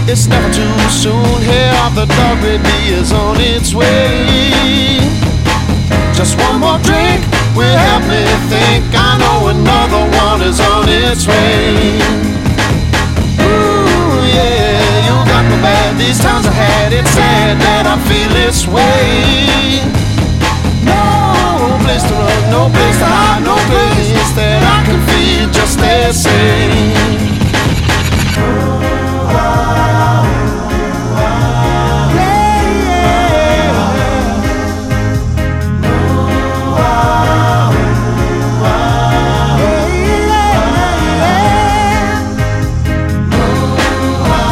It's never too soon. Hair of the dog red bee is on its way. Just one more drink will help me think. I know another one is on its way. Ooh, yeah, you got me bad. These times I had, it's sad that I feel this way. No place to run, no place to hide, no place that I can feel just the same.